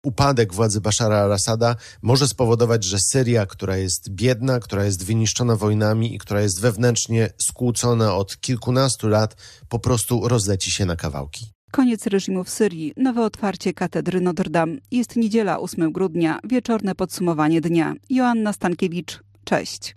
Upadek władzy Baszara al-Assada może spowodować, że Syria, która jest biedna, która jest wyniszczona wojnami i która jest wewnętrznie skłócona od kilkunastu lat, po prostu rozleci się na kawałki. Koniec reżimu w Syrii, nowe otwarcie katedry Notre Dame. Jest niedziela, 8 grudnia, wieczorne podsumowanie dnia. Joanna Stankiewicz, cześć.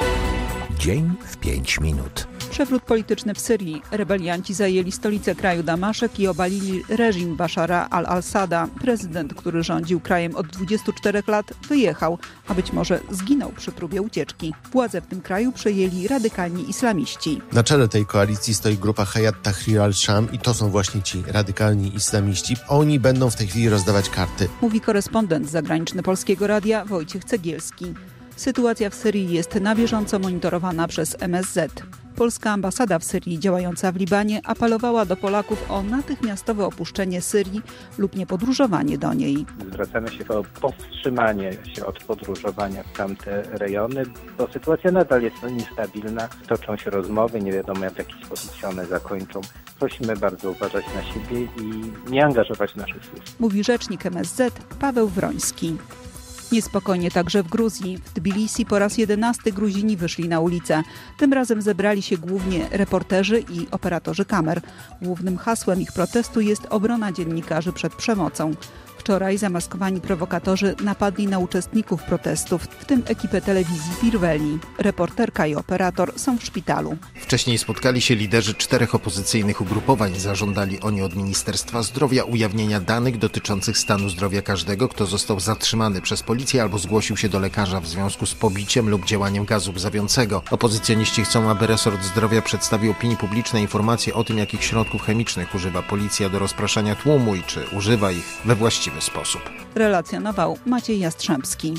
Dzień w 5 minut. Przewrót polityczny w Syrii. Rebelianci zajęli stolicę kraju Damaszek i obalili reżim Baszara al-Assada. Prezydent, który rządził krajem od 24 lat, wyjechał, a być może zginął przy próbie ucieczki. Władzę w tym kraju przejęli radykalni islamiści. Na czele tej koalicji stoi grupa Hayat Tahrir al-Sham i to są właśnie ci radykalni islamiści. Oni będą w tej chwili rozdawać karty. Mówi korespondent zagraniczny Polskiego Radia Wojciech Cegielski. Sytuacja w Syrii jest na bieżąco monitorowana przez MSZ. Polska ambasada w Syrii działająca w Libanie apelowała do Polaków o natychmiastowe opuszczenie Syrii lub niepodróżowanie do niej. Zwracamy się o powstrzymanie się od podróżowania w tamte rejony, bo sytuacja nadal jest niestabilna. Toczą się rozmowy, nie wiadomo w jaki sposób się one zakończą. Prosimy bardzo uważać na siebie i nie angażować naszych służb. Mówi rzecznik MSZ Paweł Wroński. Niespokojnie także w Gruzji. W Tbilisi po raz 11 Gruzini wyszli na ulicę. Tym razem zebrali się głównie reporterzy i operatorzy kamer. Głównym hasłem ich protestu jest obrona dziennikarzy przed przemocą. Wczoraj zamaskowani prowokatorzy napadli na uczestników protestów, w tym ekipę telewizji Pirweli. Reporterka i operator są w szpitalu. Wcześniej spotkali się liderzy 4 opozycyjnych ugrupowań. Zażądali oni od Ministerstwa Zdrowia ujawnienia danych dotyczących stanu zdrowia każdego, kto został zatrzymany przez policję albo zgłosił się do lekarza w związku z pobiciem lub działaniem gazu łzawiącego. Opozycjoniści chcą, aby resort zdrowia przedstawił opinii publicznej informacje o tym, jakich środków chemicznych używa policja do rozpraszania tłumu i czy używa ich we właściwy sposób. Relacjonował Maciej Jastrzębski.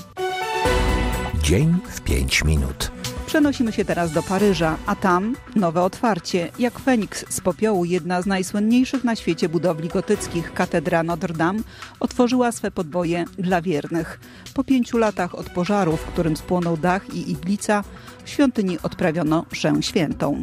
Dzień w 5 minut. Przenosimy się teraz do Paryża, a tam nowe otwarcie. Jak Feniks z popiołu, jedna z najsłynniejszych na świecie budowli gotyckich, katedra Notre Dame, otworzyła swe podwoje dla wiernych. Po 5 latach od pożaru, w którym spłonął dach i iglica, w świątyni odprawiono mszę świętą.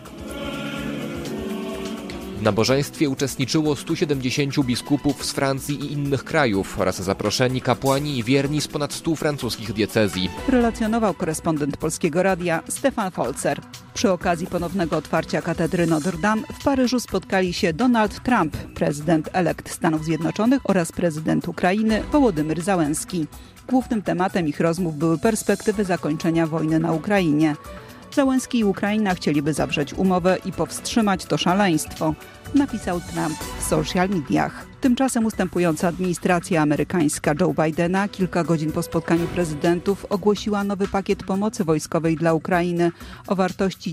W nabożeństwie uczestniczyło 170 biskupów z Francji i innych krajów oraz zaproszeni kapłani i wierni z ponad 100 francuskich diecezji. Relacjonował korespondent Polskiego Radia Stefan Folzer. Przy okazji ponownego otwarcia katedry Notre Dame w Paryżu spotkali się Donald Trump, prezydent elekt Stanów Zjednoczonych, oraz prezydent Ukrainy Wołodymyr Załenski. Głównym tematem ich rozmów były perspektywy zakończenia wojny na Ukrainie. Załenski i Ukraina chcieliby zawrzeć umowę i powstrzymać to szaleństwo, napisał Trump w social mediach. Tymczasem ustępująca administracja amerykańska Joe Bidena kilka godzin po spotkaniu prezydentów ogłosiła nowy pakiet pomocy wojskowej dla Ukrainy o wartości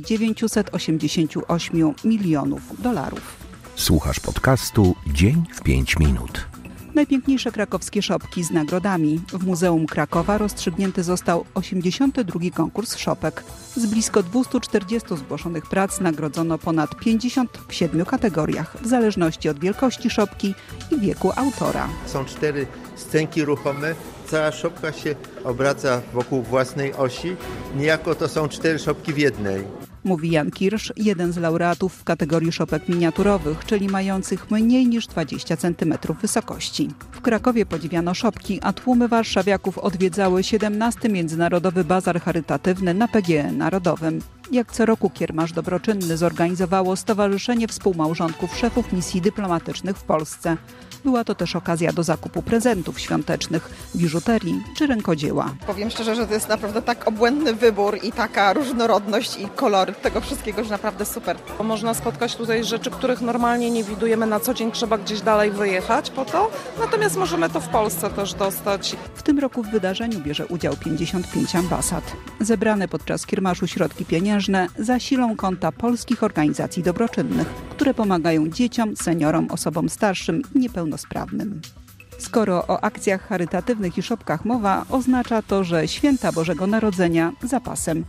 $988 milionów. Słuchasz podcastu Dzień w 5 minut. Najpiękniejsze krakowskie szopki z nagrodami. W Muzeum Krakowa rozstrzygnięty został 82. konkurs szopek. Z blisko 240 zgłoszonych prac nagrodzono ponad 50 w 7 kategoriach, w zależności od wielkości szopki i wieku autora. Są 4 scenki ruchome, cała szopka się obraca wokół własnej osi. Niejako to są 4 szopki w jednej. Mówi Jan Kirsz, jeden z laureatów w kategorii szopek miniaturowych, czyli mających mniej niż 20 cm wysokości. W Krakowie podziwiano szopki, a tłumy warszawiaków odwiedzały 17. Międzynarodowy Bazar Charytatywny na PGE Narodowym. Jak co roku kiermasz dobroczynny zorganizowało Stowarzyszenie Współmałżonków Szefów Misji Dyplomatycznych w Polsce. Była to też okazja do zakupu prezentów świątecznych, biżuterii czy rękodzieła. Powiem szczerze, że to jest naprawdę tak obłędny wybór i taka różnorodność i kolory tego wszystkiego, że naprawdę super. Można spotkać tutaj rzeczy, których normalnie nie widujemy na co dzień, trzeba gdzieś dalej wyjechać po to, natomiast możemy to w Polsce też dostać. W tym roku w wydarzeniu bierze udział 55 ambasad. Zebrane podczas kiermaszu środki pieniężne zasilą konta polskich organizacji dobroczynnych, które pomagają dzieciom, seniorom, osobom starszym i niepełnosprawnym. Skoro o akcjach charytatywnych i szopkach mowa, oznacza to, że święta Bożego Narodzenia za pasem. W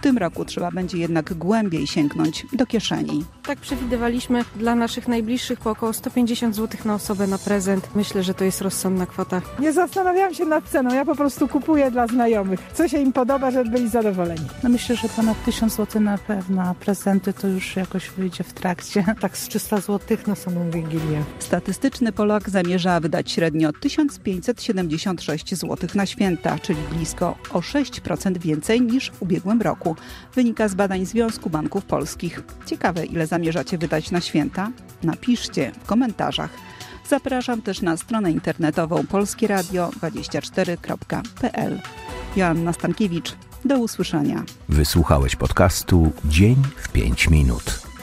tym roku trzeba będzie jednak głębiej sięgnąć do kieszeni. Tak przewidywaliśmy dla naszych najbliższych po około 150 zł na osobę na prezent. Myślę, że to jest rozsądna kwota. Nie zastanawiałam się nad ceną, ja po prostu kupuję dla znajomych. Co się im podoba, żeby byli zadowoleni. Myślę, że ponad 1000 zł na pewno, a prezenty to już jakoś wyjdzie w trakcie. Tak z 300 zł na samą Wigilię. Statystyczny Polak zamierza wydać średnio 1576 zł na święta, czyli blisko o 6% więcej niż w ubiegłym roku. Wynika z badań Związku Banków Polskich. Ciekawe, ile zamierzacie wydać na święta? Napiszcie w komentarzach. Zapraszam też na stronę internetową polskieradio24.pl. Joanna Stankiewicz. Do usłyszenia. Wysłuchałeś podcastu Dzień w 5 minut.